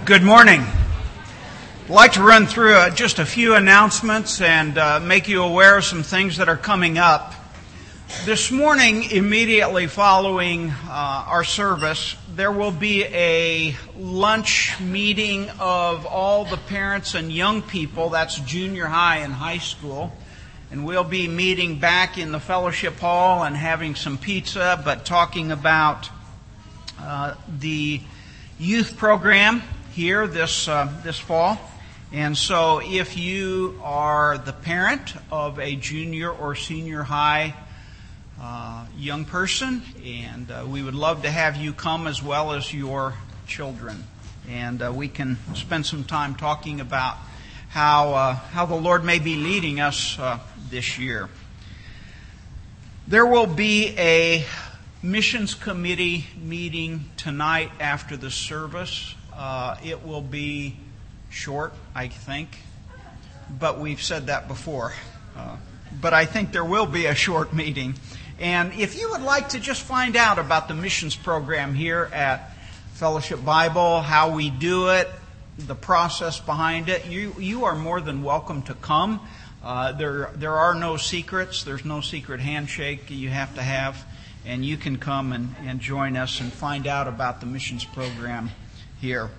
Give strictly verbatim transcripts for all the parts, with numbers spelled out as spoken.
Good morning. I'd like to run through uh, just a few announcements and uh, make you aware of some things that are coming up. This morning, immediately following uh, our service, there will be a lunch meeting of all the parents and young people. That's junior high and high school. And we'll be meeting back in the fellowship hall and having some pizza, but talking about uh, the youth program here this uh, this fall. And so if you are the parent of a junior or senior high uh, young person, and uh, we would love to have you come as well as your children. And uh, we can spend some time talking about how uh, how the Lord may be leading us uh, this year. There will be a missions committee meeting tonight after the service. Uh, it will be short, I think, but we've said that before. Uh, but I think there will be a short meeting. And if you would like to just find out about the missions program here at Fellowship Bible, how we do it, the process behind it, you you are more than welcome to come. Uh, there there are no secrets. There's no secret handshake you have to have. And you can come and, and join us and find out about the missions program here.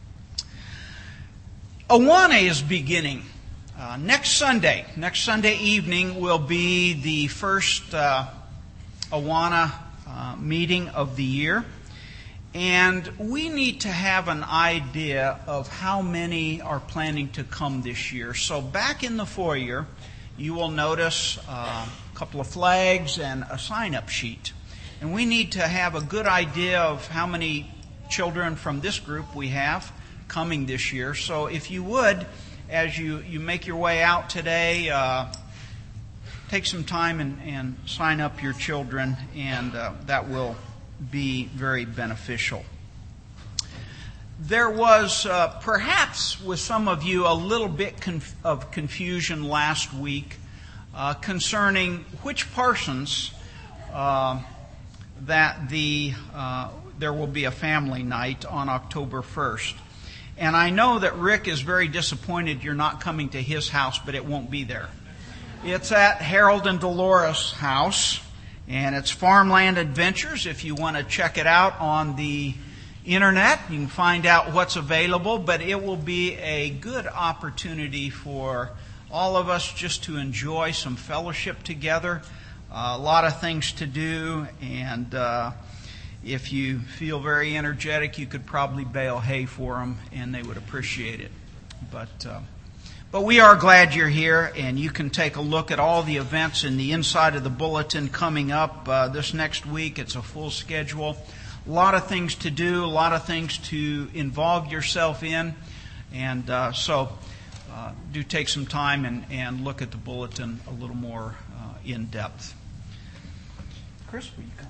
Awana is beginning. Uh, next Sunday, next Sunday evening will be the first uh, Awana uh, meeting of the year. And we need to have an idea of how many are planning to come this year. So back in the foyer, you will notice uh, a couple of flags and a sign-up sheet. And we need to have a good idea of how many children from this group we have coming this year. So if you would, as you, you make your way out today, uh, take some time and, and sign up your children, and uh, that will be very beneficial. There was uh, perhaps with some of you a little bit conf- of confusion last week uh, concerning which persons uh, that the uh, there will be a family night on October first. And I know that Rick is very disappointed you're not coming to his house, but it won't be there. It's at Harold and Dolores' house, and it's Farmland Adventures. If you want to check it out on the internet, you can find out what's available, but it will be a good opportunity for all of us just to enjoy some fellowship together. Uh, a lot of things to do, and uh, if you feel very energetic, you could probably bale hay for them, and they would appreciate it. But uh, but we are glad you're here, and you can take a look at all the events in the inside of the bulletin coming up uh, this next week. It's a full schedule. A lot of things to do, a lot of things to involve yourself in, and uh, so uh, do take some time and, and look at the bulletin a little more uh, in depth. Chris, will you come?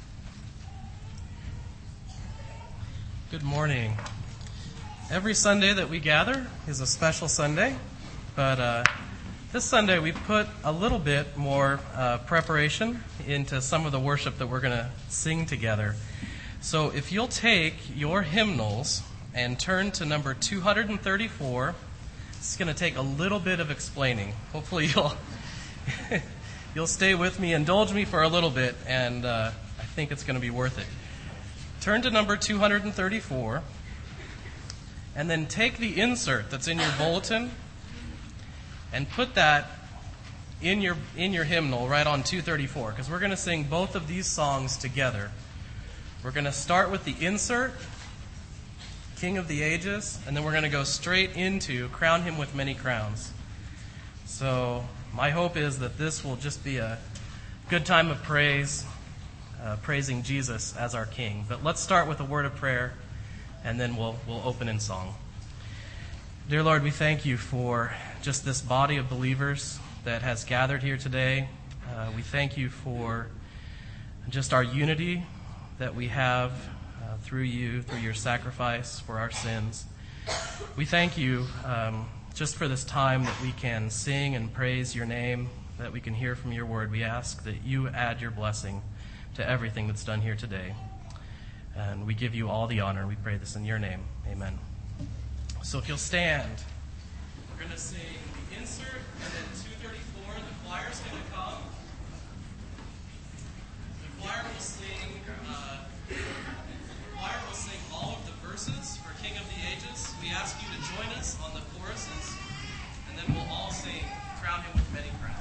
Good morning. Every Sunday that we gather is a special Sunday, but uh, this Sunday we put a little bit more uh, preparation into some of the worship that we're going to sing together. So if you'll take your hymnals and turn to number two thirty-four, it's going to take a little bit of explaining. Hopefully you'll you'll stay with me, indulge me for a little bit, and uh, I think it's going to be worth it. Turn to number two thirty-four, and then take the insert that's in your bulletin and put that in your in your hymnal right on two thirty-four, because we're going to sing both of these songs together. We're going to start with the insert, King of the Ages, and then we're going to go straight into Crown Him with Many Crowns. So my hope is that this will just be a good time of praise, uh, praising Jesus as our King. But let's start with a word of prayer, and then we'll we'll open in song. Dear Lord, we thank you for just this body of believers that has gathered here today. Uh, we thank you for just our unity that we have uh, through you, through your sacrifice for our sins. We thank you um, just for this time that we can sing and praise your name, that we can hear from your word. We ask that you add your blessing to everything that's done here today. And we give you all the honor. We pray this in your name. Amen. So if you'll stand, we're going to sing the insert and then two thirty-four. The choir's going to come. The choir will sing. Uh, the choir will sing all of the verses for King of the Ages. We ask you to join us on the choruses, and then we'll all sing "Crown Him with Many Crowns."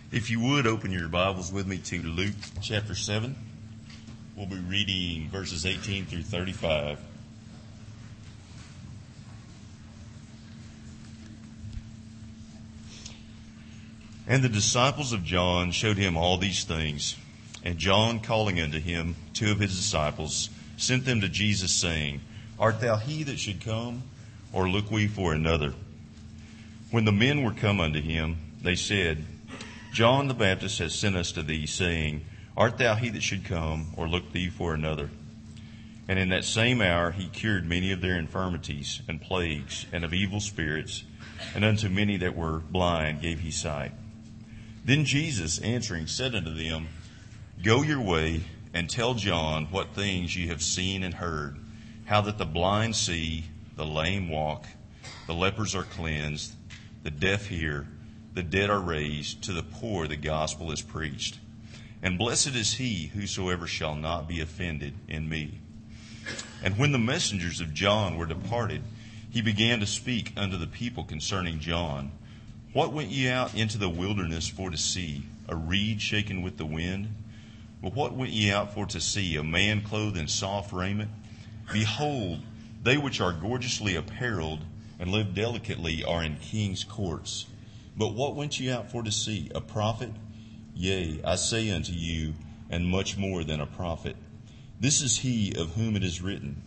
If you would, open your Bibles with me to Luke chapter seven. We'll be reading verses eighteen through thirty-five. And the disciples of John showed him all these things. And John, calling unto him two of his disciples, sent them to Jesus, saying, Art thou he that should come, or look we for another? When the men were come unto him, they said, John the Baptist has sent us to thee, saying, Art thou he that should come, or look thee for another? And in that same hour he cured many of their infirmities and plagues, and of evil spirits, and unto many that were blind gave he sight. Then Jesus answering said unto them, Go your way, and tell John what things ye have seen and heard, how that the blind see, the lame walk, the lepers are cleansed, the deaf hear, the dead are raised, to the poor the gospel is preached. And blessed is he whosoever shall not be offended in me. And when the messengers of John were departed, he began to speak unto the people concerning John. What went ye out into the wilderness for to see? A reed shaken with the wind? But what went ye out for to see? A man clothed in soft raiment? Behold, they which are gorgeously apparelled and live delicately are in king's courts. But what went ye out for to see? A prophet? Yea, I say unto you, and much more than a prophet. This is he of whom it is written,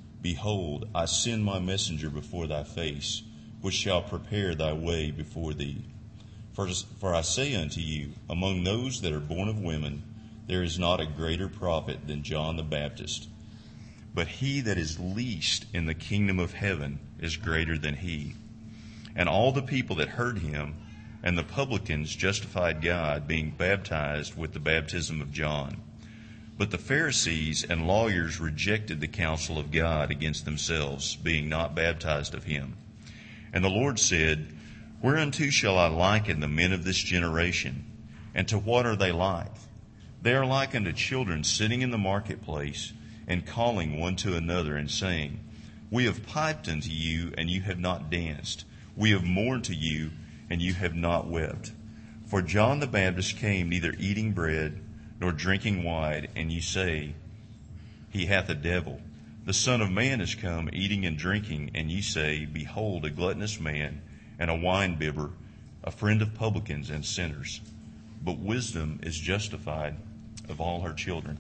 Behold, I send my messenger before thy face, which shall prepare thy way before thee. For, for I say unto you, among those that are born of women, there is not a greater prophet than John the Baptist. But he that is least in the kingdom of heaven is greater than he. And all the people that heard him and the publicans justified God, being baptized with the baptism of John. But the Pharisees and lawyers rejected the counsel of God against themselves, being not baptized of him. And the Lord said, Whereunto shall I liken the men of this generation? And to what are they like? They are like unto children sitting in the marketplace, and calling one to another, and saying, We have piped unto you, and you have not danced. We have mourned to you, and you have not wept. For John the Baptist came neither eating bread nor drinking wine, and ye say, He hath a devil. The Son of Man is come eating and drinking, and ye say, Behold, a gluttonous man, and a winebibber, a friend of publicans and sinners. But wisdom is justified of all her children.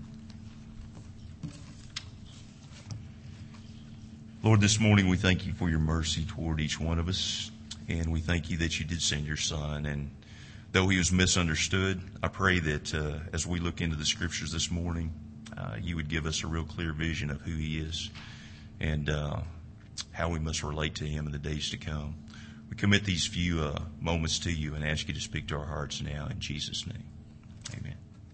Lord, this morning we thank you for your mercy toward each one of us. And we thank you that you did send your Son. And though he was misunderstood, I pray that uh, as we look into the Scriptures this morning, uh, you would give us a real clear vision of who he is and uh, how we must relate to him in the days to come. We commit these few uh, moments to you and ask you to speak to our hearts now in Jesus' name. Amen.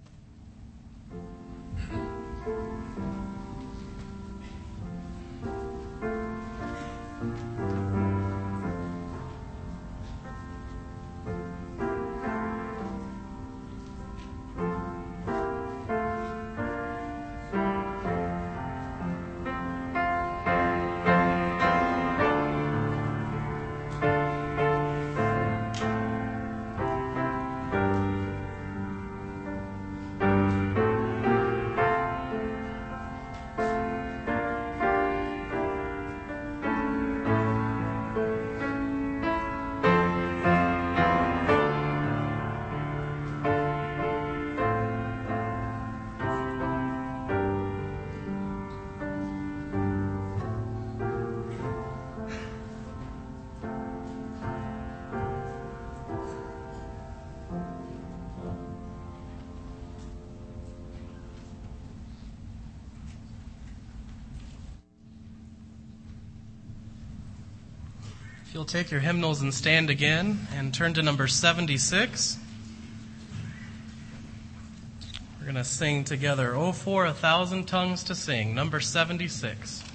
If you'll take your hymnals and stand again and turn to number seventy-six. We're going to sing together, Oh, for a Thousand Tongues to Sing, number seventy-six.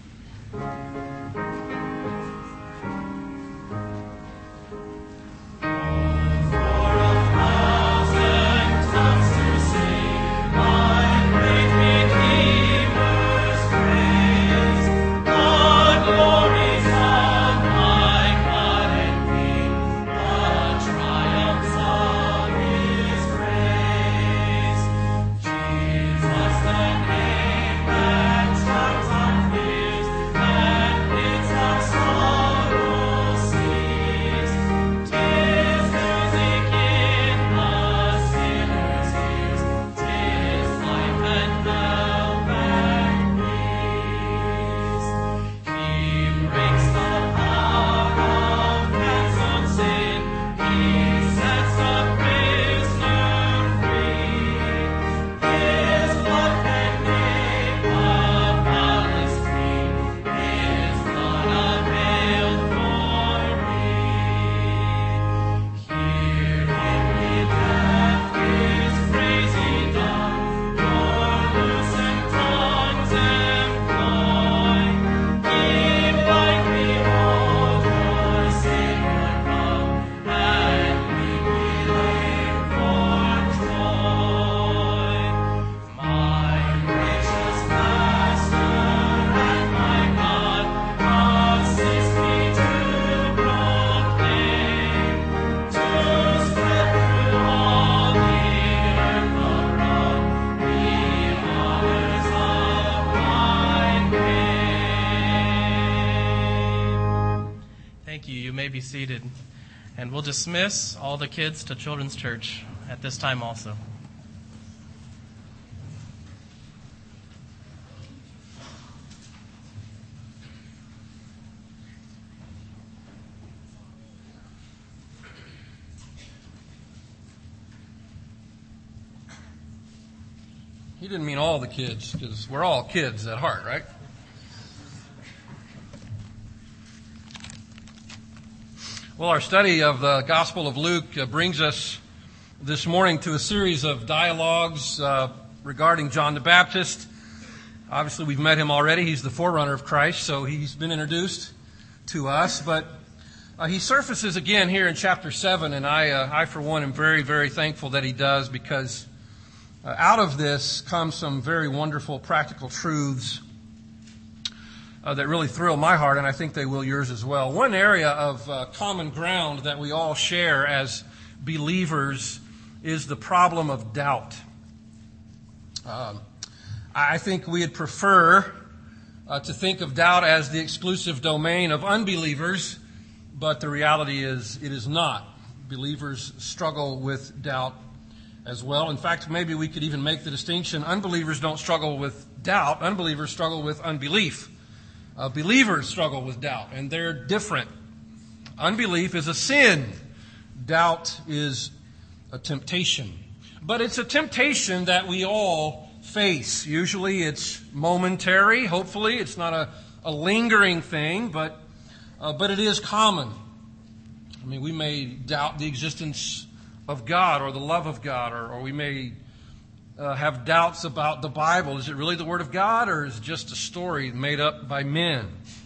Is Be seated, and we'll dismiss all the kids to Children's Church at this time also. He didn't mean all the kids, because we're all kids at heart, right? Well, our study of the Gospel of Luke uh, brings us this morning to a series of dialogues uh, regarding John the Baptist. Obviously, we've met him already. He's the forerunner of Christ, so he's been introduced to us. But uh, he surfaces again here in chapter seven, and I, uh, I for one, am very, very thankful that he does, because uh, out of this comes some very wonderful practical truths Uh, that really thrill my heart, and I think they will yours as well. One area of uh, common ground that we all share as believers is the problem of doubt. Um, I think we'd prefer uh, to think of doubt as the exclusive domain of unbelievers, but the reality is it is not. Believers struggle with doubt as well. In fact, maybe we could even make the distinction: unbelievers don't struggle with doubt, unbelievers struggle with unbelief. Uh, believers struggle with doubt, and they're different. Unbelief is a sin. Doubt is a temptation. But it's a temptation that we all face. Usually it's momentary. Hopefully it's not a, a lingering thing, but uh, but it is common. I mean, we may doubt the existence of God or the love of God, or, or we may Uh, have doubts about the Bible. Is it really the Word of God, or is it just a story made up by men?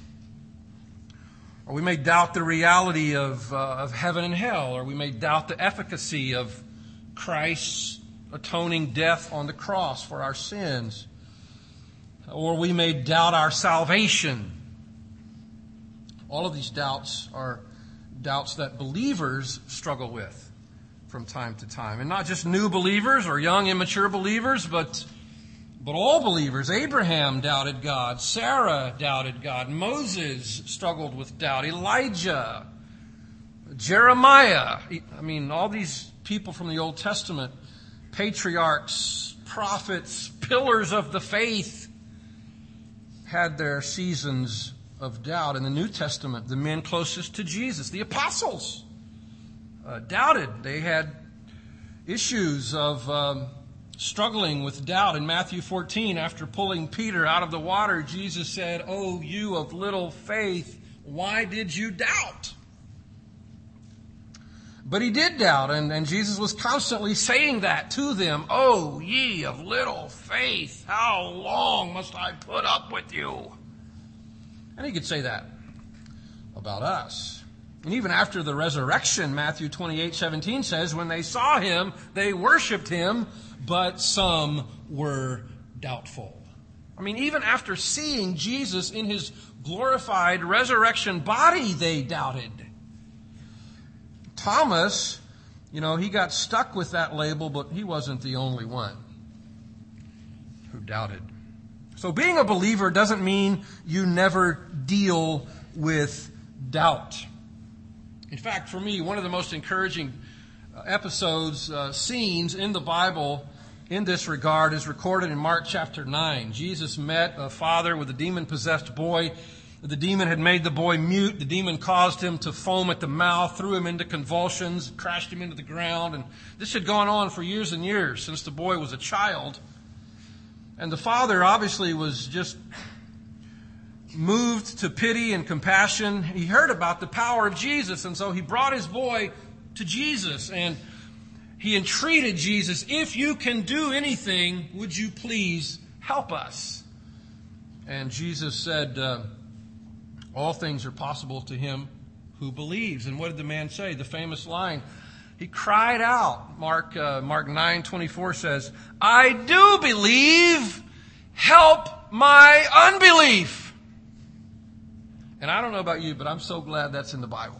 Or we may doubt the reality of, uh, of heaven and hell, or we may doubt the efficacy of Christ's atoning death on the cross for our sins. Or we may doubt our salvation. All of these doubts are doubts that believers struggle with from time to time. And not just new believers or young, immature believers, but but all believers. Abraham doubted God. Sarah doubted God. Moses struggled with doubt. Elijah, Jeremiah. I mean, all these people from the Old Testament, patriarchs, prophets, pillars of the faith, had their seasons of doubt. In the New Testament, the men closest to Jesus, the apostles, Uh, doubted. They had issues of um, struggling with doubt. In Matthew fourteen, after pulling Peter out of the water, Jesus said, "Oh, you of little faith, why did you doubt?" But he did doubt, and, and Jesus was constantly saying that to them. "Oh, ye of little faith, how long must I put up with you?" And he could say that about us. And even after the resurrection, Matthew twenty-eight seventeen says, when they saw him, they worshipped him, but some were doubtful. I mean, even after seeing Jesus in his glorified resurrection body, they doubted. Thomas, you know, he got stuck with that label, but he wasn't the only one who doubted. So being a believer doesn't mean you never deal with doubt. In fact, for me, one of the most encouraging episodes, uh, scenes in the Bible in this regard is recorded in Mark chapter nine. Jesus met a father with a demon-possessed boy, The demon had made the boy mute. The demon caused him to foam at the mouth, threw him into convulsions, crashed him into the ground. And this had gone on for years and years since the boy was a child. And the father obviously was just moved to pity and compassion. He heard about the power of Jesus, and so he brought his boy to Jesus. And he entreated Jesus, if you can do anything, would you please help us? And Jesus said, uh, all things are possible to him who believes. And what did the man say? The famous line. He cried out. Mark uh, Mark nine twenty-four says, I do believe. Help my unbelief. And I don't know about you, but I'm so glad that's in the Bible.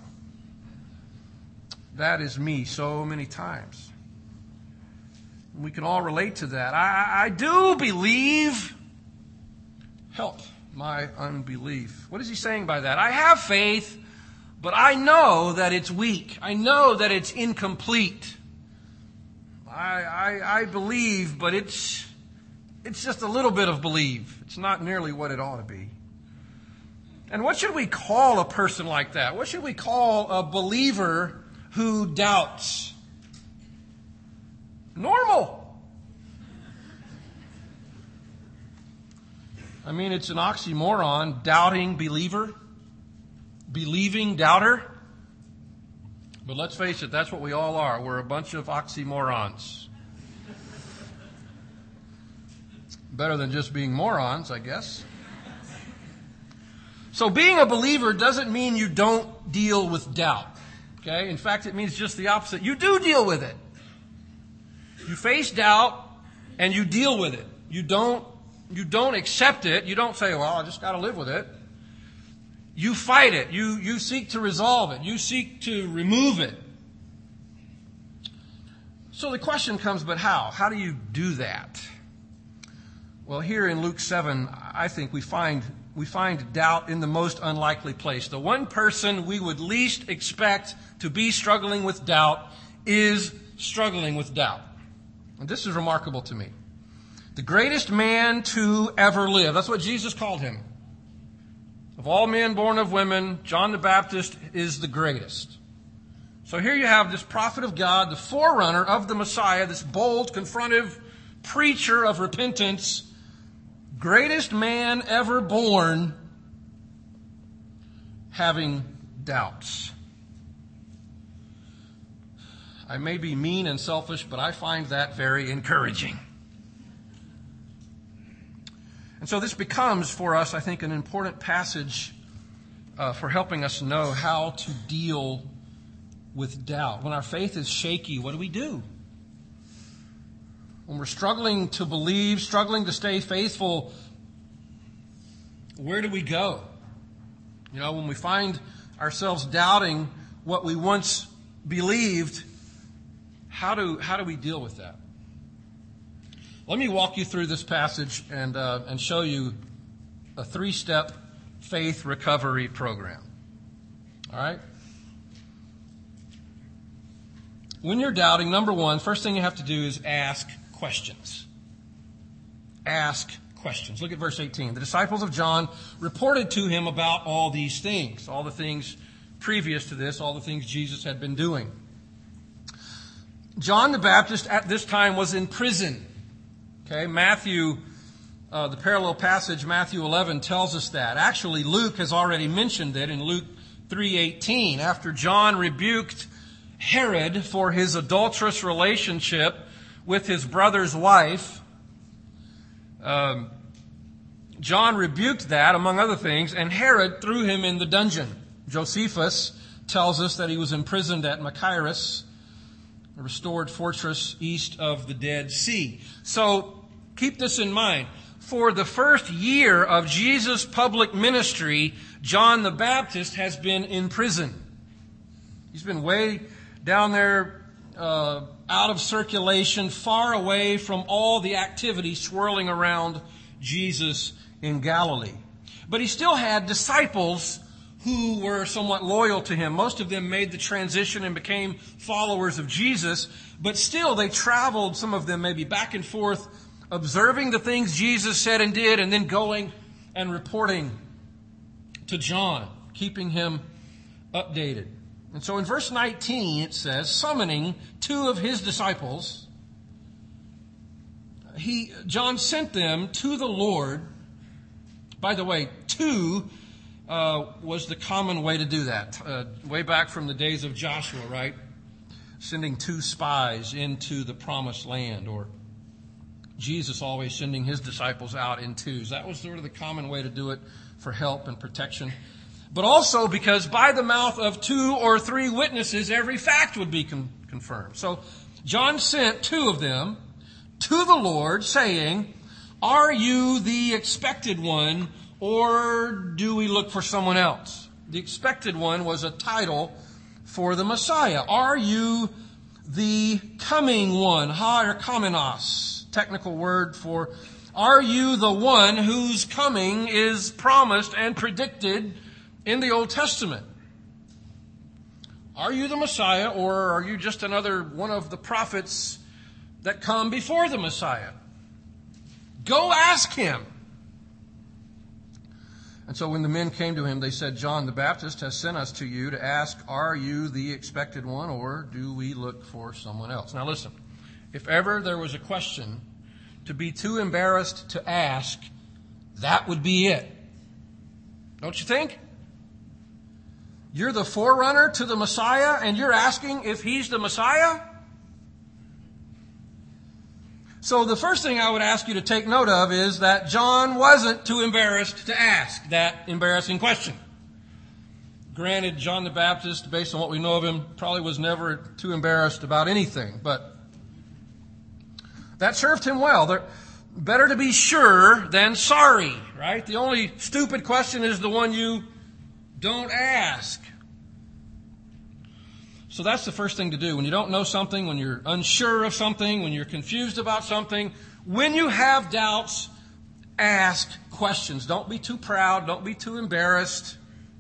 That is me so many times. We can all relate to that. I, I do believe. Help my unbelief. What is he saying by that? I have faith, but I know that it's weak. I know that it's incomplete. I, I, I believe, but it's, it's just a little bit of believe. It's not nearly what it ought to be. And what should we call a person like that? What should we call a believer who doubts? Normal. I mean, it's an oxymoron, doubting believer, believing doubter. But let's face it, that's what we all are. We're a bunch of oxymorons. Better than just being morons, I guess. So being a believer doesn't mean you don't deal with doubt. Okay? In fact, it means just the opposite. You do deal with it. You face doubt and you deal with it. You don't You don't accept it. You don't say, well, I just got to live with it. You fight it. You, you seek to resolve it. You seek to remove it. So the question comes, but how? How do you do that? Well, here in Luke seven, I think we find, we find doubt in the most unlikely place. The one person we would least expect to be struggling with doubt is struggling with doubt. And this is remarkable to me. The greatest man to ever live. That's what Jesus called him. Of all men born of women, John the Baptist is the greatest. So here you have this prophet of God, the forerunner of the Messiah, this bold, confrontive preacher of repentance, greatest man ever born, having doubts. I may be mean and selfish, but I find that very encouraging. And so this becomes for us, I think, an important passage uh, for helping us know how to deal with doubt. When our faith is shaky, what do we do? When we're struggling to believe, struggling to stay faithful, where do we go? You know, when we find ourselves doubting what we once believed, how do how do we deal with that? Let me walk you through this passage and uh, and show you a three-step faith recovery program. All right? When you're doubting, number one, first thing you have to do is ask questions. Ask questions. Look at verse eighteen. The disciples of John reported to him about all these things, all the things previous to this, all the things Jesus had been doing. John the Baptist at this time was in prison. Okay, Matthew, uh, the parallel passage, Matthew eleven, tells us that. Actually, Luke has already mentioned it in Luke three eighteen. After John rebuked Herod for his adulterous relationship with his brother's wife, um, John rebuked that, among other things, and Herod threw him in the dungeon. Josephus tells us that he was imprisoned at Machaerus, a restored fortress east of the Dead Sea. So keep this in mind. For the first year of Jesus' public ministry, John the Baptist has been in prison. He's been way down there, uh, out of circulation, far away from all the activity swirling around Jesus in Galilee. But he still had disciples who were somewhat loyal to him. Most of them made the transition and became followers of Jesus, but still they traveled, some of them maybe back and forth, observing the things Jesus said and did, and then going and reporting to John, keeping him updated. And so in verse nineteen it says, summoning two of his disciples, he John sent them to the Lord. By the way, two uh, was the common way to do that. Uh, way back from the days of Joshua, right? Sending two spies into the promised land, or Jesus always sending his disciples out in twos. That was sort of the common way to do it for help and protection. But also because by the mouth of two or three witnesses, every fact would be con- confirmed. So John sent two of them to the Lord, saying, "Are you the expected one, or do we look for someone else?" The expected one was a title for the Messiah. Are you the coming one? Ha or kamenos, technical word for, are you the one whose coming is promised and predicted in the Old Testament? Are you the Messiah, or are you just another one of the prophets that come before the Messiah? Go ask him. And so when the men came to him, they said, "John the Baptist has sent us to you to ask, are you the expected one, or do we look for someone else?" Now listen, if ever there was a question to be too embarrassed to ask, that would be it. Don't you think? You're the forerunner to the Messiah, and you're asking if he's the Messiah? So the first thing I would ask you to take note of is that John wasn't too embarrassed to ask that embarrassing question. Granted, John the Baptist, based on what we know of him, probably was never too embarrassed about anything, but that served him well. There, better to be sure than sorry, right? The only stupid question is the one you don't ask. So that's the first thing to do. When you don't know something, when you're unsure of something, when you're confused about something, when you have doubts, ask questions. Don't be too proud. Don't be too embarrassed.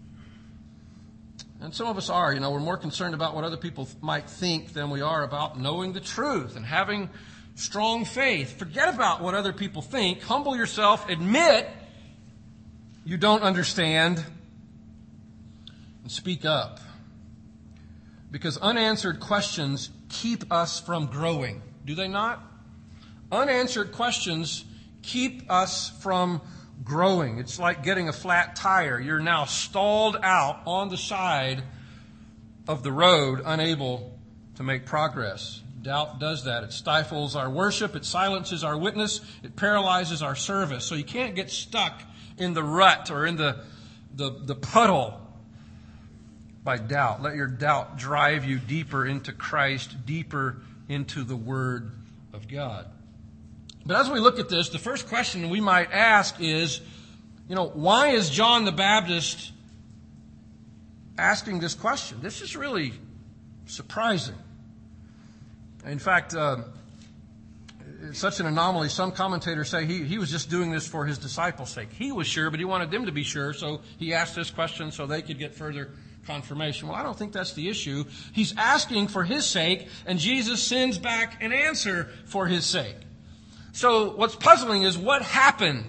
And some of us are, you know, we're more concerned about what other people might think than we are about knowing the truth and having strong faith. Forget about what other people think. Humble yourself. Admit you don't understand. And speak up. Because unanswered questions keep us from growing. Do they not? Unanswered questions keep us from growing. It's like getting a flat tire. You're now stalled out on the side of the road, unable to make progress. Doubt does that. It stifles our worship. It silences our witness. It paralyzes our service. So you can't get stuck in the rut or in the, the, the puddle by doubt. Let your doubt drive you deeper into Christ, deeper into the Word of God. But as we look at this, the first question we might ask is, you know, why is John the Baptist asking this question? This is really surprising. In fact, uh, it's such an anomaly. Some commentators say he, he was just doing this for his disciples' sake. He was sure, but he wanted them to be sure, so he asked this question so they could get further confirmation. Well, I don't think that's the issue. He's asking for his sake, and Jesus sends back an answer for his sake. So what's puzzling is what happened.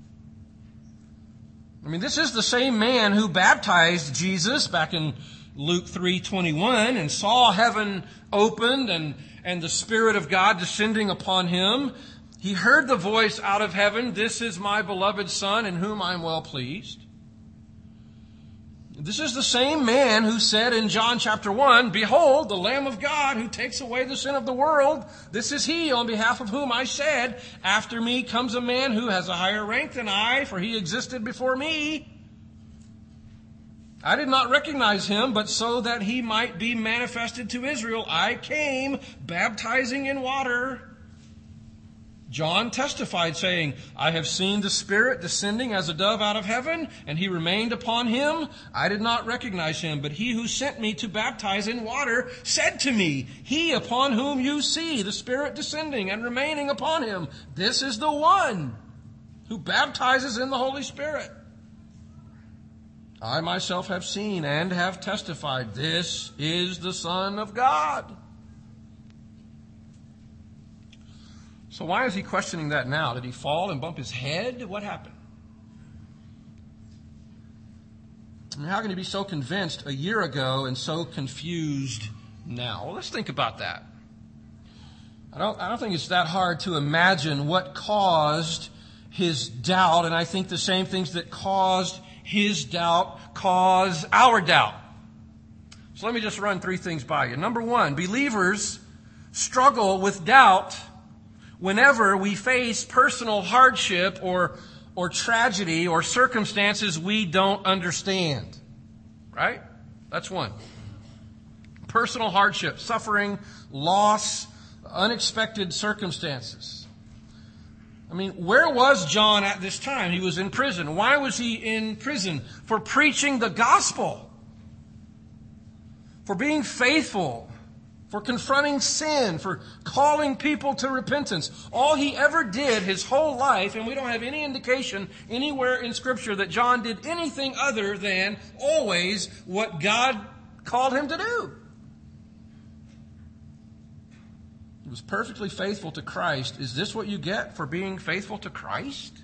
I mean, this is the same man who baptized Jesus back in Luke three twenty-one and saw heaven opened and, and the Spirit of God descending upon him. He heard the voice out of heaven, "This is my beloved Son in whom I am well pleased." This is the same man who said in John chapter one, "Behold, the Lamb of God who takes away the sin of the world. This is he on behalf of whom I said, after me comes a man who has a higher rank than I, for he existed before me. I did not recognize him, but so that he might be manifested to Israel, I came baptizing in water." John testified, saying, "I have seen the Spirit descending as a dove out of heaven, and he remained upon him. I did not recognize him, but he who sent me to baptize in water said to me, he upon whom you see the Spirit descending and remaining upon him, this is the one who baptizes in the Holy Spirit. I myself have seen and have testified, this is the Son of God." So why is he questioning that now? Did he fall and bump his head? What happened? I mean, how can you be so convinced a year ago and so confused now? Well, let's think about that. I don't, I don't think it's that hard to imagine what caused his doubt, and I think the same things that caused his doubt cause our doubt. So let me just run three things by you. Number one, believers struggle with doubt whenever we face personal hardship or, or tragedy or circumstances we don't understand. Right? That's one. Personal hardship, suffering, loss, unexpected circumstances. I mean, where was John at this time? He was in prison. Why was he in prison? For preaching the gospel. For being faithful. For confronting sin. For calling people to repentance. All he ever did his whole life, and we don't have any indication anywhere in Scripture that John did anything other than always what God called him to do. He was perfectly faithful to Christ. Is this what you get for being faithful to Christ?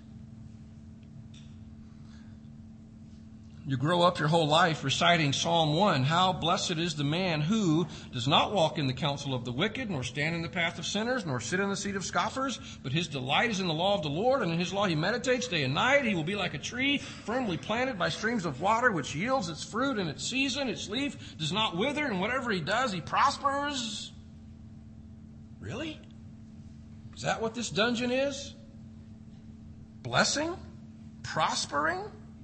You grow up your whole life reciting Psalm one. How blessed is the man who does not walk in the counsel of the wicked, nor stand in the path of sinners, nor sit in the seat of scoffers, but his delight is in the law of the Lord, and in his law he meditates day and night. He will be like a tree firmly planted by streams of water, which yields its fruit in its season. Its leaf does not wither, and whatever he does, he prospers. Really? Is that what this dungeon is? Blessing? Prospering?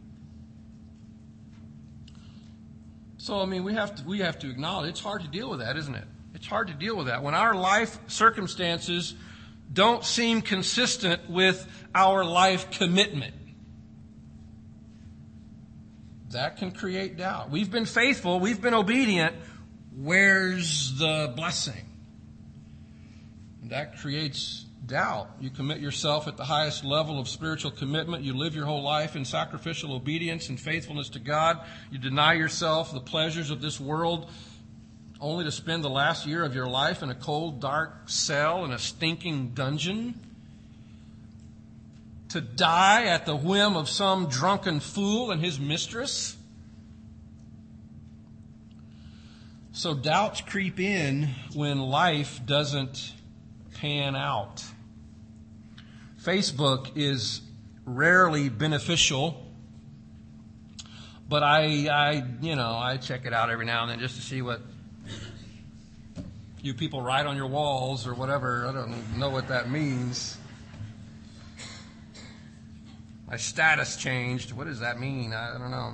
So, I mean, we have to we have to acknowledge it's hard to deal with that, isn't it? It's hard to deal with that. When our life circumstances don't seem consistent with our life commitment, that can create doubt. We've been faithful. We've been obedient. Where's the blessing? That creates doubt. You commit yourself at the highest level of spiritual commitment. You live your whole life in sacrificial obedience and faithfulness to God. You deny yourself the pleasures of this world only to spend the last year of your life in a cold, dark cell in a stinking dungeon. To die at the whim of some drunken fool and his mistress. So doubts creep in when life doesn't pan out. Facebook is rarely beneficial, but I, I, you know, I check it out every now and then just to see what you people write on your walls or whatever. I don't know what that means. My status changed. What does that mean? I don't know.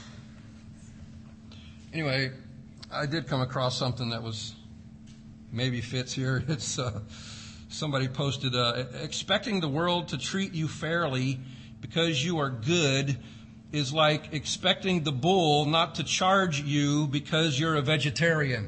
Anyway, I did come across something that was maybe fits here. It's uh, somebody posted, uh, expecting the world to treat you fairly because you are good is like expecting the bull not to charge you because you're a vegetarian.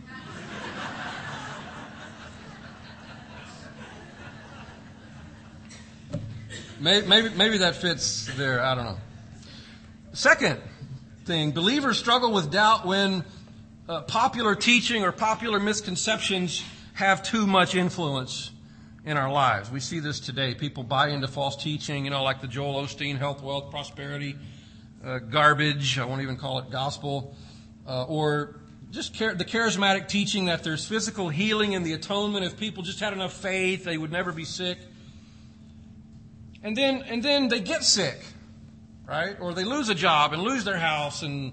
maybe, maybe, maybe that fits there. I don't know. Second thing, believers struggle with doubt when uh, popular teaching or popular misconceptions have too much influence in our lives. We see this today. People buy into false teaching, you know, like the Joel Osteen health, wealth, prosperity, uh, garbage. I won't even call it gospel. Uh, or just char- the charismatic teaching that there's physical healing and the atonement. If people just had enough faith, they would never be sick. And then, and then they get sick, right? Or they lose a job and lose their house, and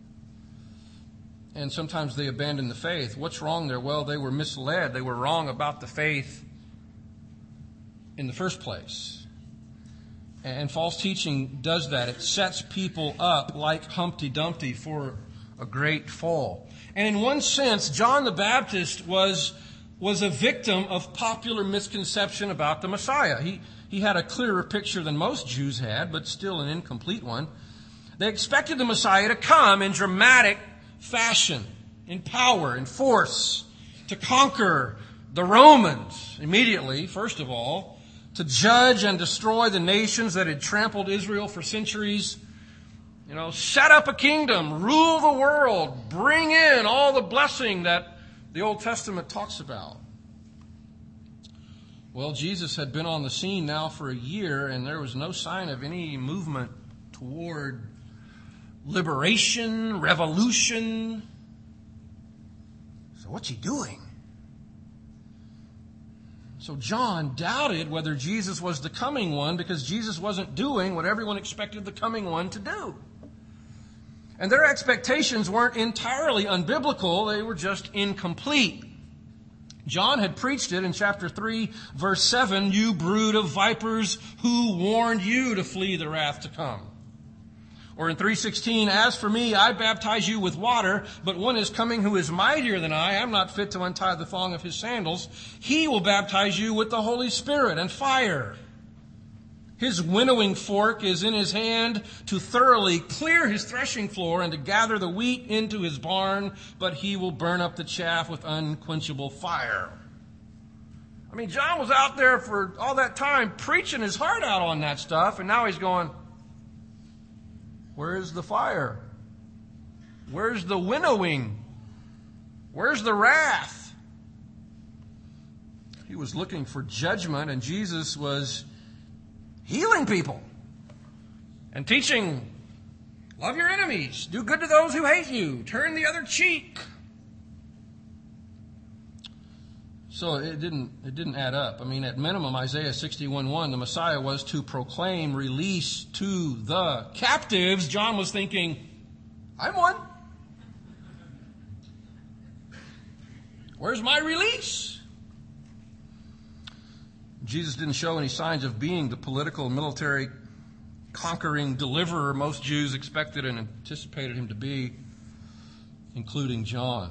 and sometimes they abandon the faith. What's wrong there? Well, they were misled. They were wrong about the faith in the first place. And false teaching does that. It sets people up like Humpty Dumpty for a great fall. And in one sense, John the Baptist was, was a victim of popular misconception about the Messiah. He, he had a clearer picture than most Jews had, but still an incomplete one. They expected the Messiah to come in dramatic fashion, in power, in force, to conquer the Romans immediately, first of all, to judge and destroy the nations that had trampled Israel for centuries, you know, set up a kingdom, rule the world, bring in all the blessing that the Old Testament talks about. Well, Jesus had been on the scene now for a year, and there was no sign of any movement toward liberation, revolution. So what's he doing? So John doubted whether Jesus was the coming one because Jesus wasn't doing what everyone expected the coming one to do. And their expectations weren't entirely unbiblical, they were just incomplete. John had preached it in chapter three, verse seven, "You brood of vipers, who warned you to flee the wrath to come?" Or in three sixteen, "As for me, I baptize you with water, but one is coming who is mightier than I. I'm not fit to untie the thong of his sandals. He will baptize you with the Holy Spirit and fire. His winnowing fork is in his hand to thoroughly clear his threshing floor and to gather the wheat into his barn, but he will burn up the chaff with unquenchable fire." I mean, John was out there for all that time preaching his heart out on that stuff, and now he's going, where's the fire? Where's the winnowing? Where's the wrath? He was looking for judgment, and Jesus was healing people and teaching, love your enemies, do good to those who hate you, turn the other cheek. So it didn't it didn't add up. I mean, at minimum, Isaiah sixty-one one, the Messiah was to proclaim release to the captives. John was thinking, I'm one. Where's my release? Jesus didn't show any signs of being the political, military, conquering deliverer most Jews expected and anticipated him to be, including John.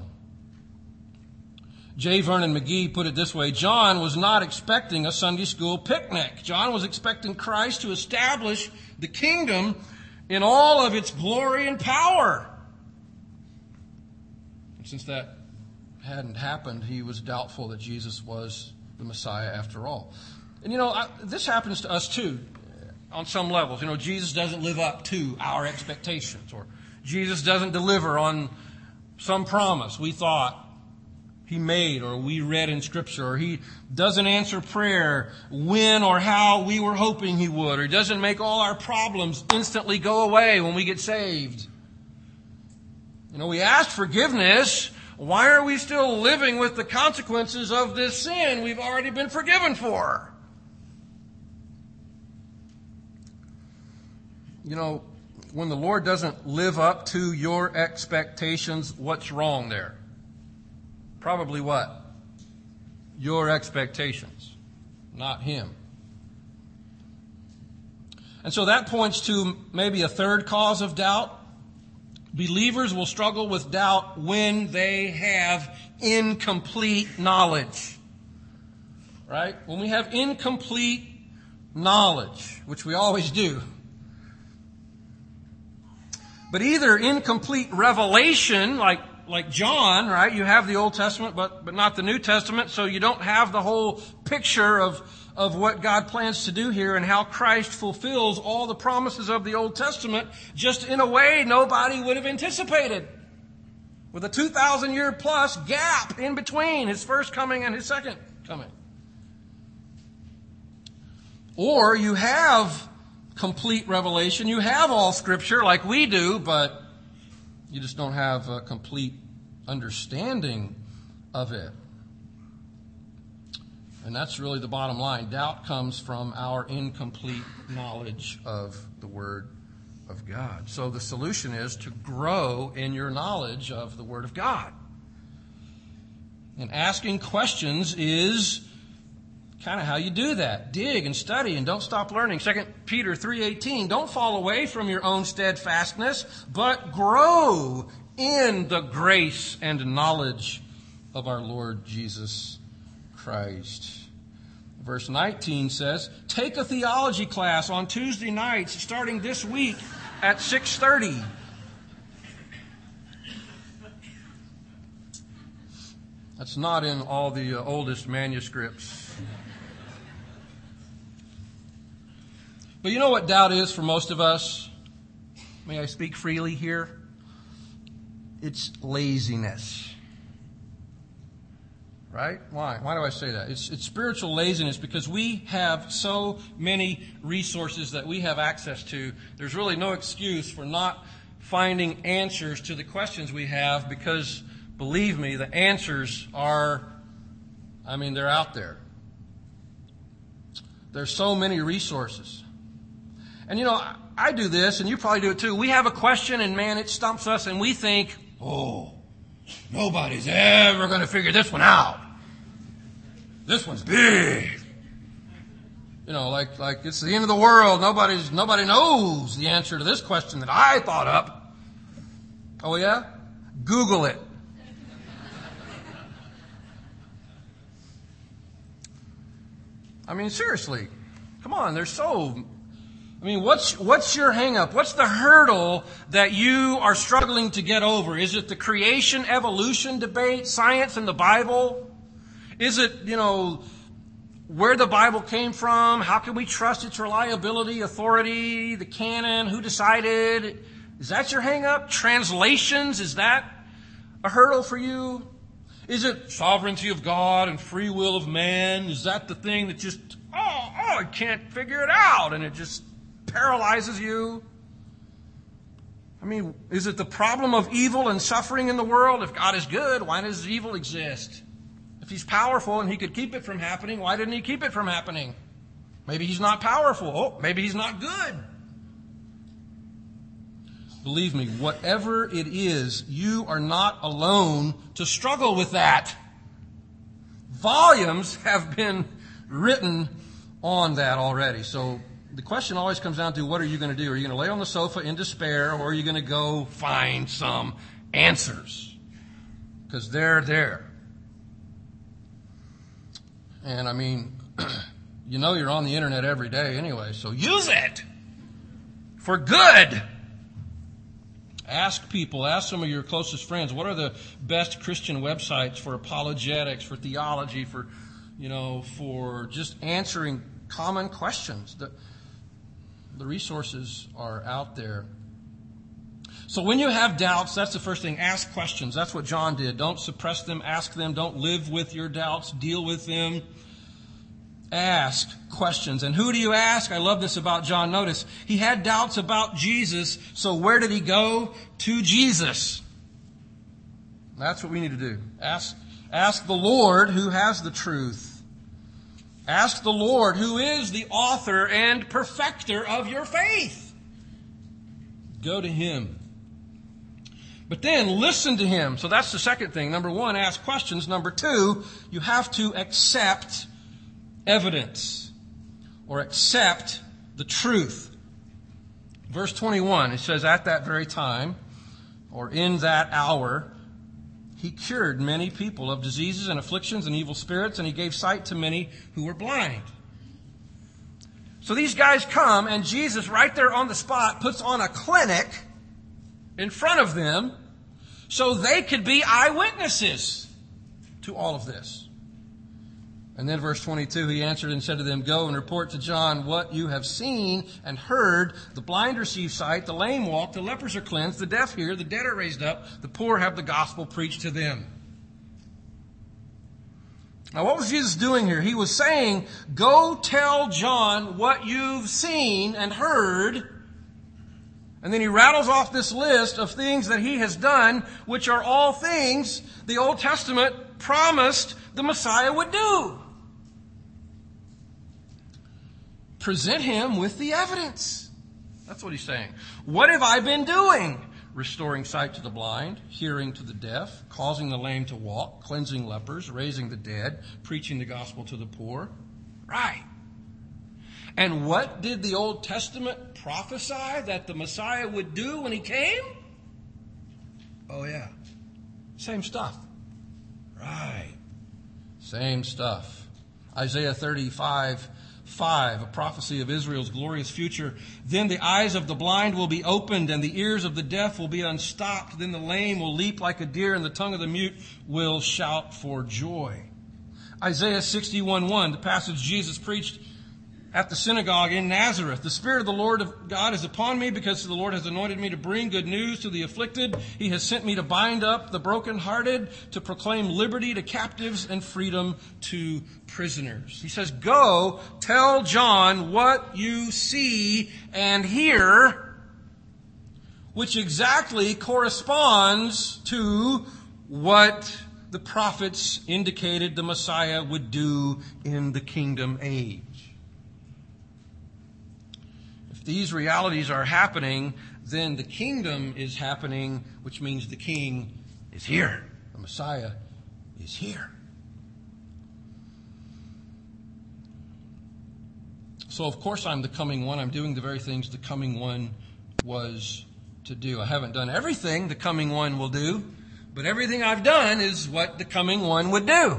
J. Vernon McGee put it this way: John was not expecting a Sunday school picnic. John was expecting Christ to establish the kingdom in all of its glory and power. And since that hadn't happened, he was doubtful that Jesus was the Messiah after all. And you know, I, this happens to us too, on some levels. You know, Jesus doesn't live up to our expectations, or Jesus doesn't deliver on some promise we thought he made or we read in Scripture, or he doesn't answer prayer when or how we were hoping he would, or he doesn't make all our problems instantly go away when we get saved. You know, we asked forgiveness. Why are we still living with the consequences of this sin we've already been forgiven for? You know, when the Lord doesn't live up to your expectations, what's wrong there? Probably what? Your expectations, not him. And so that points to maybe a third cause of doubt. Believers will struggle with doubt when they have incomplete knowledge. Right? When we have incomplete knowledge, which we always do. But either incomplete revelation, like like John, right? You have the Old Testament, but but not the New Testament, so you don't have the whole picture of of what God plans to do here and how Christ fulfills all the promises of the Old Testament just in a way nobody would have anticipated. With a two thousand year plus gap in between his first coming and his second coming. Or you have complete revelation, you have all Scripture like we do, but you just don't have a complete understanding of it. And that's really the bottom line. Doubt comes from our incomplete knowledge of the Word of God. So the solution is to grow in your knowledge of the Word of God. And asking questions is kind of how you do that. Dig and study and don't stop learning. Second Peter three eighteen, don't fall away from your own steadfastness, but grow in the grace and knowledge of our Lord Jesus Christ. Verse nineteen says, take a theology class on Tuesday nights starting this week at six thirty. That's not in all the uh, oldest manuscripts. But you know what doubt is for most of us? May I speak freely here? It's laziness. Right? Why? Why do I say that? It's, it's spiritual laziness because we have so many resources that we have access to. There's really no excuse for not finding answers to the questions we have, because, believe me, the answers are, I mean, they're out there. There's so many resources. And, you know, I do this, and you probably do it too. We have a question, and man, it stumps us, and we think, oh, nobody's ever going to figure this one out. This one's big. You know, like like it's the end of the world. Nobody's nobody knows the answer to this question that I thought up. Oh yeah? Google it. I mean, seriously. Come on, they're so I mean, what's what's your hang up? What's the hurdle that you are struggling to get over? Is it the creation evolution debate, science and the Bible? Is it, you know, where the Bible came from? How can we trust its reliability, authority, the canon, who decided? Is that your hang up? Translations, is that a hurdle for you? Is it sovereignty of God and free will of man? Is that the thing that just, oh, oh, I can't figure it out, and it just paralyzes you? I mean, is it the problem of evil and suffering in the world? If God is good, why does evil exist? If He's powerful and He could keep it from happening, why didn't He keep it from happening? Maybe He's not powerful. Oh, maybe He's not good. Believe me, whatever it is, you are not alone to struggle with that. Volumes have been written on that already. So the question always comes down to, what are you going to do? Are you going to lay on the sofa in despair, or are you going to go find some answers? Because they're there. And I mean, you know you're on the internet every day anyway, so use it for good. Ask people, ask some of your closest friends, what are the best Christian websites for apologetics, for theology, for, you know, for just answering common questions. The, the resources are out there. So when you have doubts, that's the first thing. Ask questions. That's what John did. Don't suppress them. Ask them. Don't live with your doubts. Deal with them. Ask questions. And who do you ask? I love this about John. Notice, he had doubts about Jesus, so where did he go? To Jesus. That's what we need to do. Ask, ask the Lord who has the truth. Ask the Lord who is the author and perfecter of your faith. Go to Him. But then listen to Him. So that's the second thing. Number one, ask questions. Number two, you have to accept evidence, or accept the truth. Verse twenty-one, it says, at that very time, or in that hour, He cured many people of diseases and afflictions and evil spirits, and He gave sight to many who were blind. So these guys come, and Jesus, right there on the spot, puts on a clinic in front of them so they could be eyewitnesses to all of this. And then verse twenty-two, He answered and said to them, go and report to John what you have seen and heard. The blind receive sight, the lame walk, the lepers are cleansed, the deaf hear, the dead are raised up, the poor have the gospel preached to them. Now what was Jesus doing here? He was saying, go tell John what you've seen and heard. And then He rattles off this list of things that He has done, which are all things the Old Testament promised the Messiah would do. Present Him with the evidence. That's what He's saying. What have I been doing? Restoring sight to the blind, hearing to the deaf, causing the lame to walk, cleansing lepers, raising the dead, preaching the gospel to the poor. Right. And what did the Old Testament prophesy that the Messiah would do when He came? Oh yeah. Same stuff. Right. Same stuff. Isaiah thirty-five five, a prophecy of Israel's glorious future. Then the eyes of the blind will be opened, and the ears of the deaf will be unstopped. Then the lame will leap like a deer, and the tongue of the mute will shout for joy. Isaiah sixty-one one, the passage Jesus preached at the synagogue in Nazareth. The Spirit of the Lord of God is upon me, because the Lord has anointed me to bring good news to the afflicted. He has sent me to bind up the brokenhearted, to proclaim liberty to captives and freedom to prisoners. He says, go tell John what you see and hear. which exactly corresponds to what the prophets indicated the Messiah would do in the kingdom age. If these realities are happening, then the kingdom is happening, which means the king is here. The Messiah is here. So, of course, I'm the coming one. I'm doing the very things the coming one was to do. I haven't done everything the coming one will do, but everything I've done is what the coming one would do.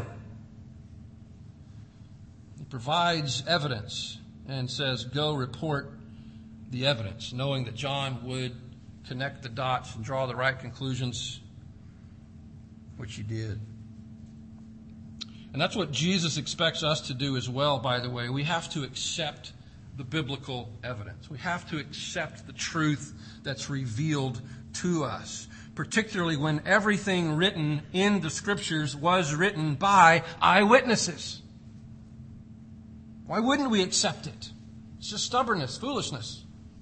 He provides evidence and says, go report the evidence, knowing that John would connect the dots and draw the right conclusions, which he did. And that's what Jesus expects us to do as well, by the way. We have to accept the biblical evidence. We have to accept the truth that's revealed to us, particularly when everything written in the Scriptures was written by eyewitnesses. Why wouldn't we accept it? It's just stubbornness, foolishness.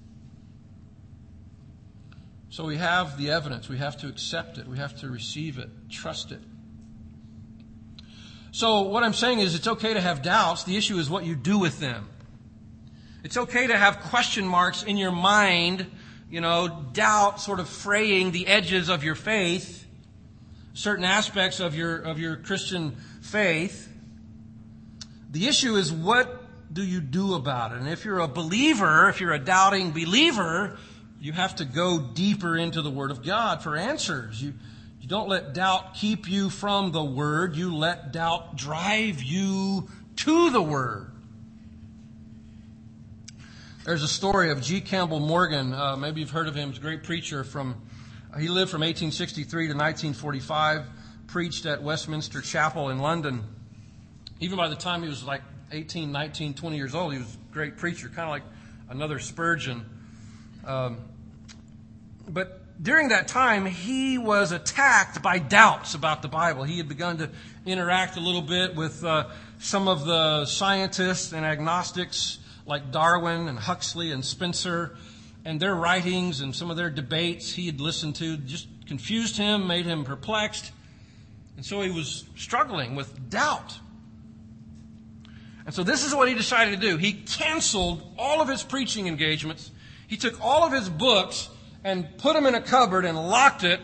So we have the evidence. We have to accept it. We have to receive it, trust it. So what I'm saying is it's okay to have doubts. The issue is what you do with them. It's okay to have question marks in your mind, you know, doubt sort of fraying the edges of your faith, certain aspects of your of your Christian faith. The issue is what do you do about it? And if you're a believer, if you're a doubting believer, you have to go deeper into the Word of God for answers. You You don't let doubt keep you from the Word. You let doubt drive you to the Word. There's a story of G. Campbell Morgan. Uh, maybe you've heard of him. He's a great preacher. From uh, He lived from eighteen sixty-three to nineteen forty-five, preached at Westminster Chapel in London. Even by the time he was like eighteen, nineteen, twenty years old, he was a great preacher, kind of like another Spurgeon. Um, but during that time, he was attacked by doubts about the Bible. He had begun to interact a little bit with uh, some of the scientists and agnostics like Darwin and Huxley and Spencer, and their writings and some of their debates he had listened to just confused him, made him perplexed. And so he was struggling with doubt. And so this is what he decided to do. He canceled all of his preaching engagements. He took all of his books and put them in a cupboard and locked it.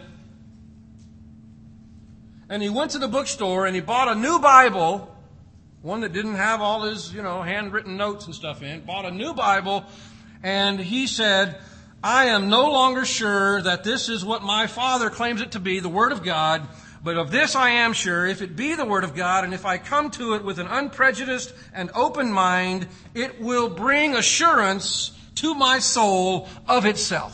And he went to the bookstore and he bought a new Bible, one that didn't have all his, you know, handwritten notes and stuff in. Bought a new Bible, and he said, I am no longer sure that this is what my Father claims it to be, the Word of God, but of this I am sure, if it be the Word of God, and if I come to it with an unprejudiced and open mind, it will bring assurance to my soul of itself.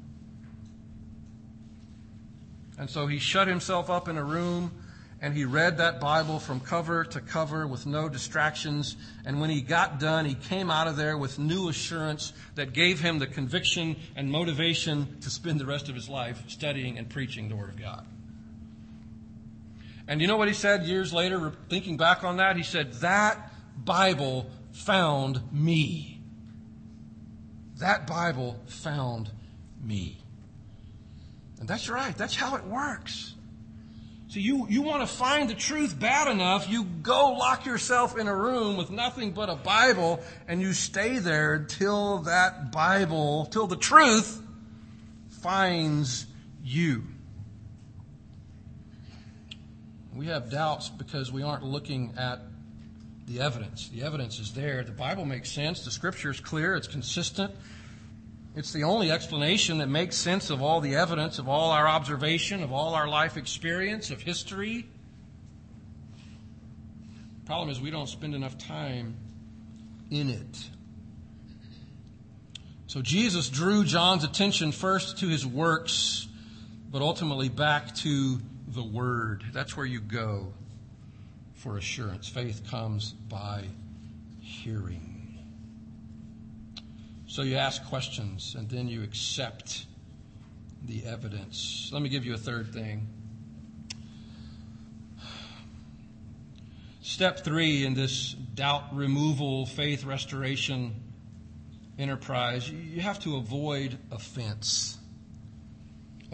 And so he shut himself up in a room and he read that Bible from cover to cover with no distractions. And when he got done, he came out of there with new assurance that gave him the conviction and motivation to spend the rest of his life studying and preaching the Word of God. And you know what he said years later, thinking back on that? He said, that Bible found me. That Bible found me. And that's right. That's how it works. So you, you want to find the truth bad enough, you go lock yourself in a room with nothing but a Bible, and you stay there till that Bible, till the truth finds you. We have doubts because we aren't looking at the evidence. The evidence is there. The Bible makes sense. The Scripture is clear. It's consistent. It's the only explanation that makes sense of all the evidence, of all our observation, of all our life experience, of history. The problem is we don't spend enough time in it. So Jesus drew John's attention first to his works, but ultimately back to the Word. That's where you go for assurance. Faith comes by hearing. So you ask questions, and then you accept the evidence. Let me give you a third thing. Step three in this doubt removal, faith restoration enterprise, you have to avoid offense.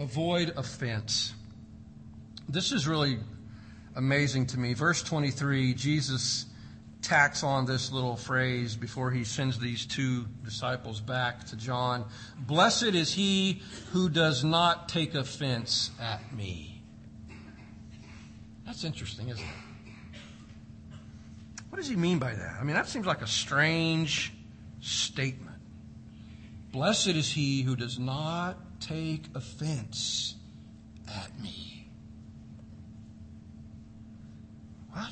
avoid offense. This is really amazing to me. Verse twenty-three, Jesus tacks on this little phrase before he sends these two disciples back to John. Blessed is he who does not take offense at me. That's interesting, isn't it? What does he mean by that? I mean, that seems like a strange statement. Blessed is he who does not take offense at me. What?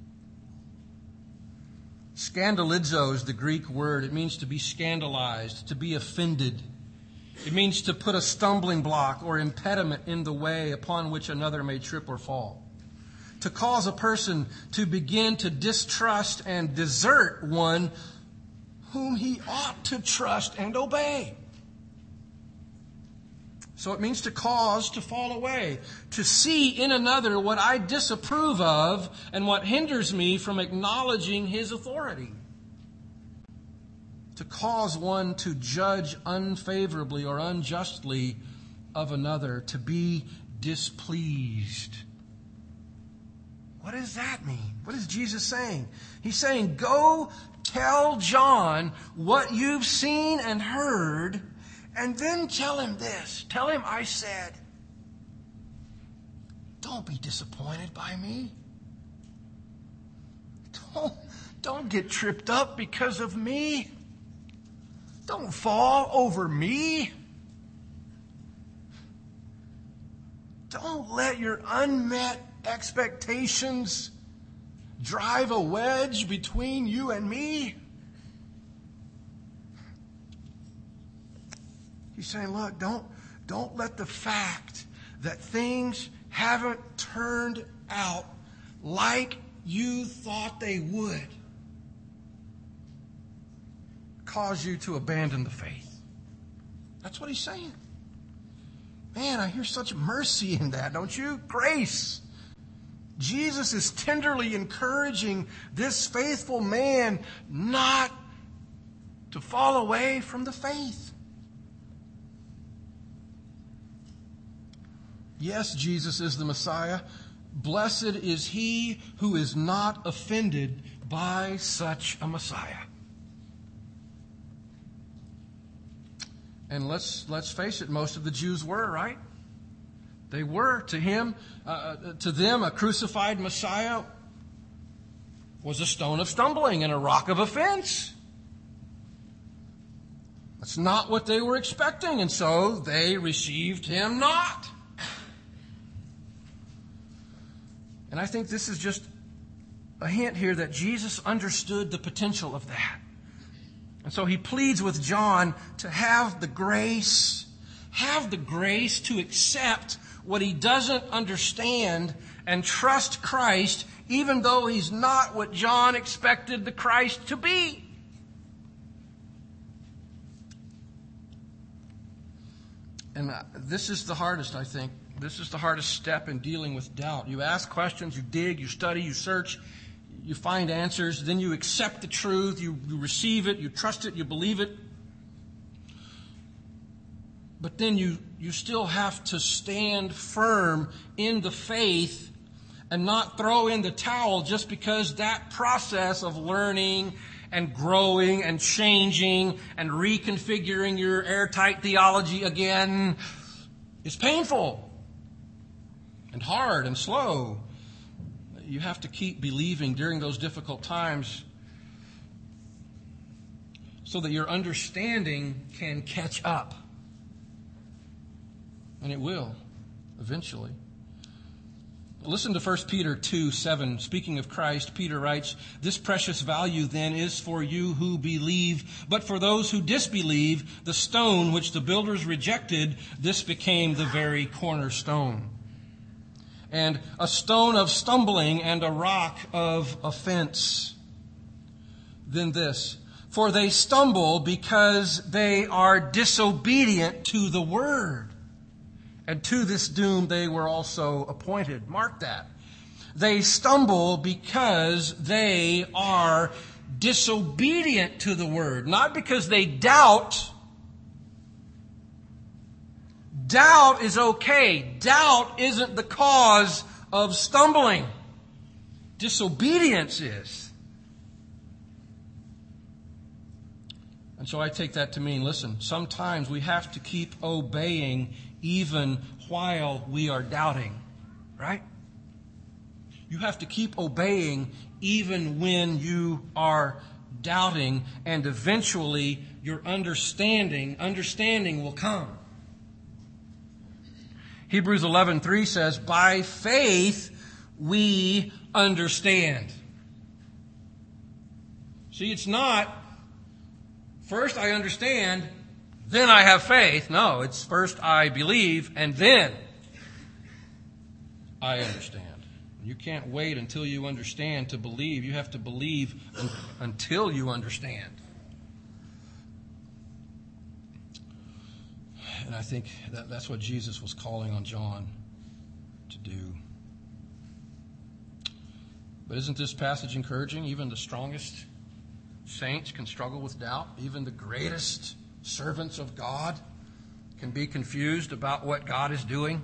Scandalizo is the Greek word. It means to be scandalized, to be offended. It means to put a stumbling block or impediment in the way upon which another may trip or fall. To cause a person to begin to distrust and desert one whom he ought to trust and obey. So it means to cause to fall away, to see in another what I disapprove of and what hinders me from acknowledging his authority. To cause one to judge unfavorably or unjustly of another, to be displeased. What does that mean? What is Jesus saying? He's saying, go tell John what you've seen and heard, and then tell him this. Tell him I said, don't be disappointed by me. Don't, don't get tripped up because of me. Don't fall over me. Don't let your unmet expectations drive a wedge between you and me. He's saying, look, don't, don't let the fact that things haven't turned out like you thought they would cause you to abandon the faith. That's what he's saying. Man, I hear such mercy in that, don't you? Grace. Jesus is tenderly encouraging this faithful man not to fall away from the faith. Yes, Jesus is the Messiah. Blessed is he who is not offended by such a Messiah. And let's let's face it, most of the Jews were, right? They were. To him, uh, to them, a crucified Messiah was a stone of stumbling and a rock of offense. That's not what they were expecting, and so they received him not. And I think this is just a hint here that Jesus understood the potential of that. And so he pleads with John to have the grace, have the grace to accept what he doesn't understand and trust Christ, even though he's not what John expected the Christ to be. And this is the hardest, I think. This is the hardest step in dealing with doubt. You ask questions, you dig, you study, you search, you find answers, then you accept the truth, you, you receive it, you trust it, you believe it. But then you, you still have to stand firm in the faith and not throw in the towel just because that process of learning and growing and changing and reconfiguring your airtight theology again is painful and hard and slow. You have to keep believing during those difficult times so that your understanding can catch up. And it will, eventually. Listen to First Peter two seven. Speaking of Christ, Peter writes, "This precious value then is for you who believe, but for those who disbelieve, the stone which the builders rejected, this became the very cornerstone. And a stone of stumbling and a rock of offense." Then this, "For they stumble because they are disobedient to the word. And to this doom they were also appointed." Mark that. They stumble because they are disobedient to the word. Not because they doubt. Doubt is okay. Doubt isn't the cause of stumbling. Disobedience is. And so I take that to mean, listen, sometimes we have to keep obeying even while we are doubting. Right? You have to keep obeying even when you are doubting, and eventually your understanding, understanding will come. Hebrews eleven three says, by faith we understand. See, it's not, first I understand, then I have faith. No, it's first I believe, and then I understand. You can't wait until you understand to believe. You have to believe un- until you understand. And I think that that's what Jesus was calling on John to do. But isn't this passage encouraging? Even the strongest saints can struggle with doubt. Even the greatest servants of God can be confused about what God is doing.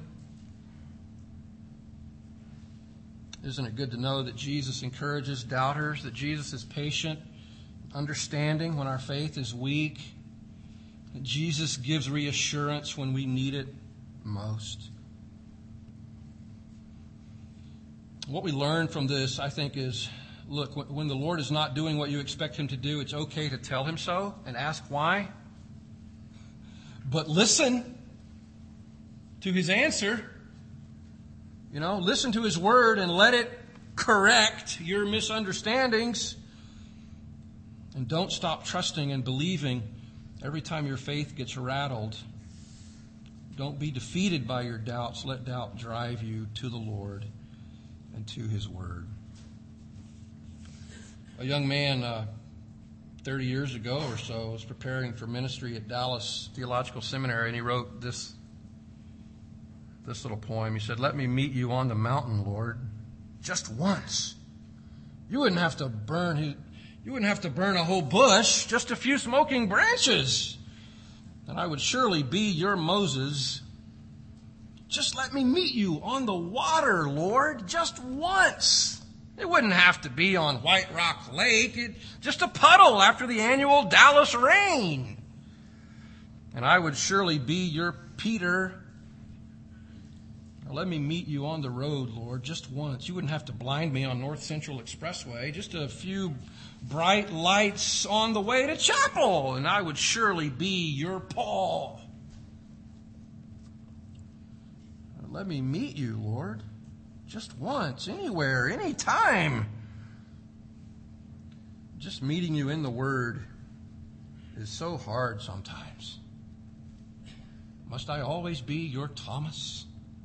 Isn't it good to know that Jesus encourages doubters, that Jesus is patient, understanding when our faith is weak, that Jesus gives reassurance when we need it most? What we learn from this, I think, is, look, when the Lord is not doing what you expect Him to do, it's okay to tell Him so and ask why. But listen to His answer. You know, listen to His word and let it correct your misunderstandings. And don't stop trusting and believing every time your faith gets rattled. Don't be defeated by your doubts. Let doubt drive you to the Lord and to His word. A young man uh, thirty years ago or so was preparing for ministry at Dallas Theological Seminary, and he wrote this This little poem. He said, let me meet you on the mountain, Lord, just once. You wouldn't have to burn you wouldn't have to burn a whole bush, just a few smoking branches. And I would surely be your Moses. Just let me meet you on the water, Lord, just once. It wouldn't have to be on White Rock Lake, it, just a puddle after the annual Dallas rain. And I would surely be your Peter. Let me meet you on the road, Lord, just once. You wouldn't have to blind me on North Central Expressway. Just a few bright lights on the way to chapel, and I would surely be your Paul. Let me meet you, Lord, just once, anywhere, anytime. Just meeting you in the Word is so hard sometimes. Must I always be your Thomas?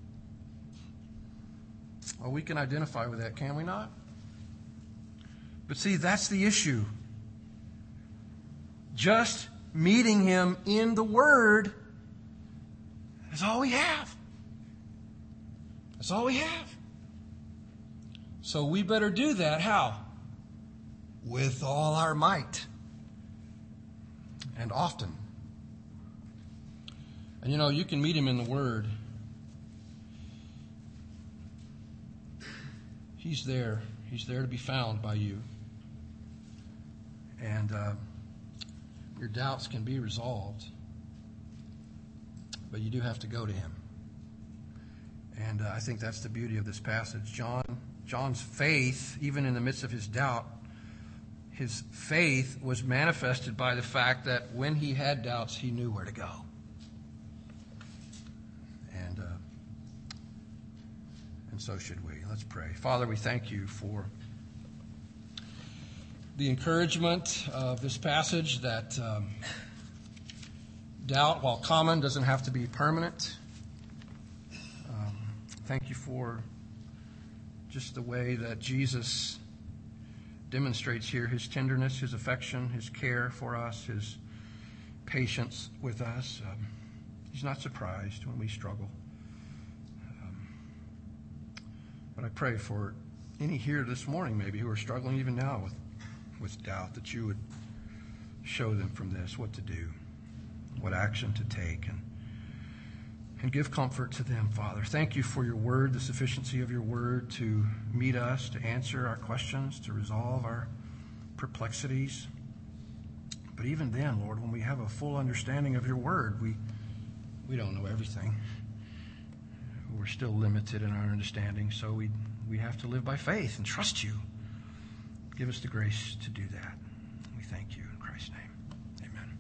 Well, we can identify with that, can we not? But see, that's the issue. Just meeting Him in the Word is all we have. That's all we have. So we better do that. How? With all our might. And often. And you know, you can meet Him in the Word. He's there. He's there to be found by you. And uh, your doubts can be resolved. But you do have to go to Him. And uh, I think that's the beauty of this passage. John, John's faith, even in the midst of his doubt, his faith was manifested by the fact that when he had doubts, he knew where to go. And uh, and so should we. Let's pray. Father, we thank you for the encouragement of this passage that um, doubt, while common, doesn't have to be permanent. Um, thank you for just the way that Jesus demonstrates here His tenderness, His affection, His care for us, His patience with us. Um, he's not surprised when we struggle. Um, but I pray for any here this morning maybe who are struggling even now with, with doubt, that you would show them from this what to do, what action to take, and and give comfort to them, Father. Thank you for your word, the sufficiency of your word to meet us, to answer our questions, to resolve our perplexities. But even then, Lord, when we have a full understanding of your word, we we don't know everything. We're still limited in our understanding, so we we have to live by faith and trust you. Give us the grace to do that. We thank you in Christ's name. Amen.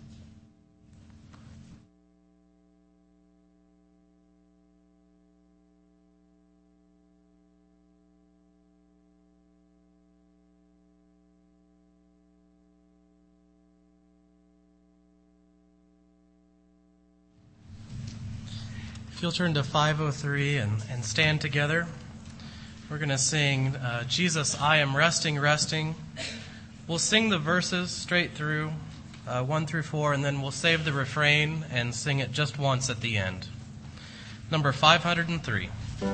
If you'll turn to five oh three and, and stand together, we're going to sing uh, Jesus, I Am Resting, Resting. We'll sing the verses straight through, uh, one through four, and then we'll save the refrain and sing it just once at the end. Number five hundred three.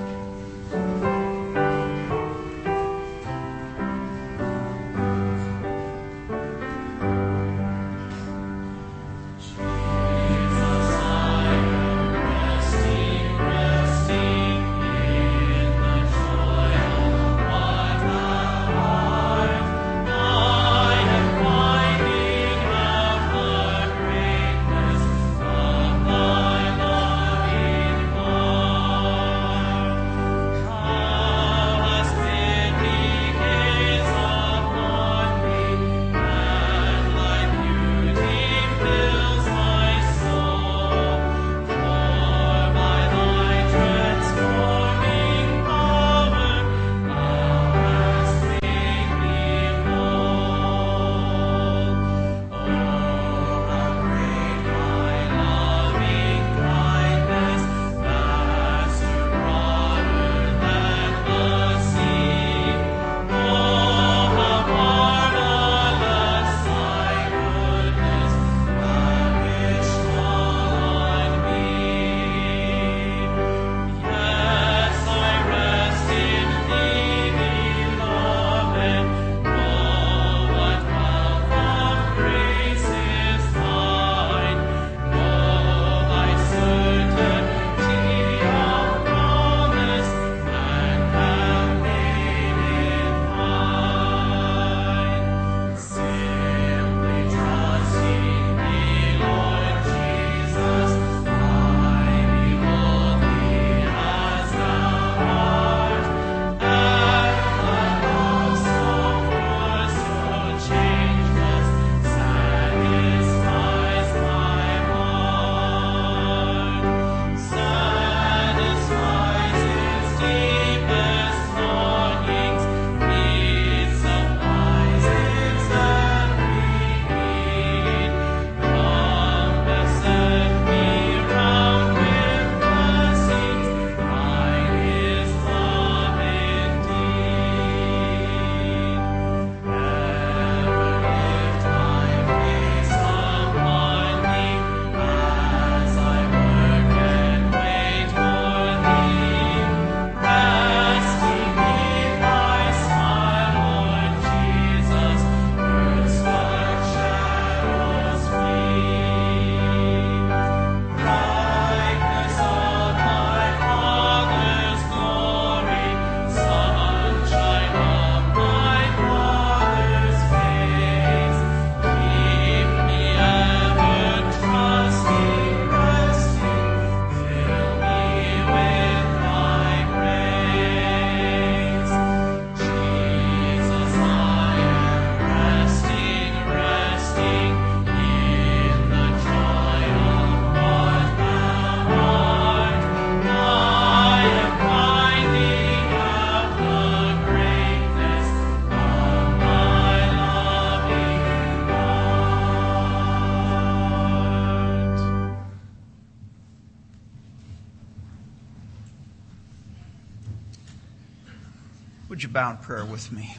Would you bow in prayer with me?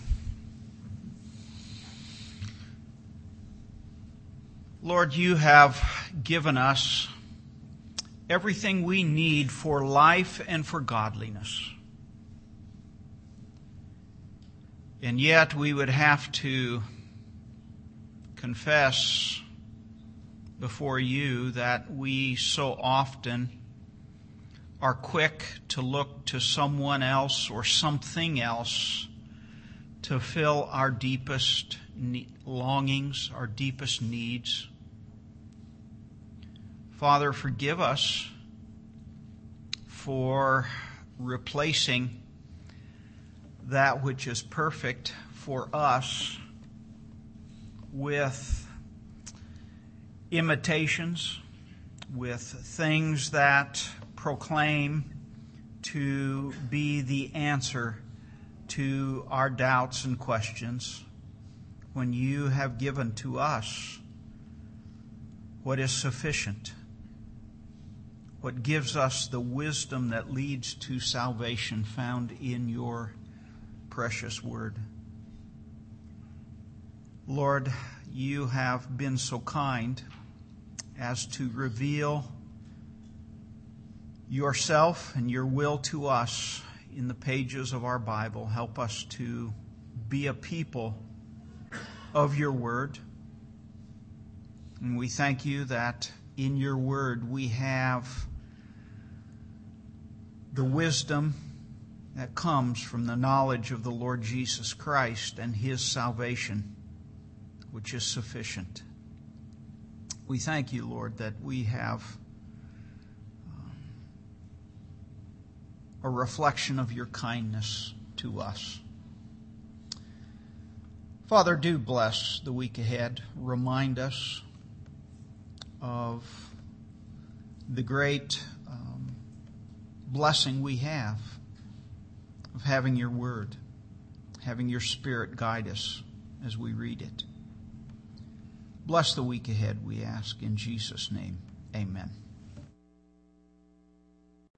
Lord, you have given us everything we need for life and for godliness. And yet we would have to confess before you that we so often are quick to look to someone else or something else to fill our deepest longings, our deepest needs. Father, forgive us for replacing that which is perfect for us with imitations, with things that proclaim to be the answer to our doubts and questions, when you have given to us what is sufficient, what gives us the wisdom that leads to salvation found in your precious word. Lord, you have been so kind as to reveal yourself and your will to us in the pages of our Bible. Help us to be a people of your word. And we thank you that in your word we have the wisdom that comes from the knowledge of the Lord Jesus Christ and his salvation, which is sufficient. We thank you, Lord, that we have um, a reflection of your kindness to us. Father, do bless the week ahead. Remind us of the great um, blessing we have of having your word, having your Spirit guide us as we read it. Bless the week ahead, we ask in Jesus' name. Amen.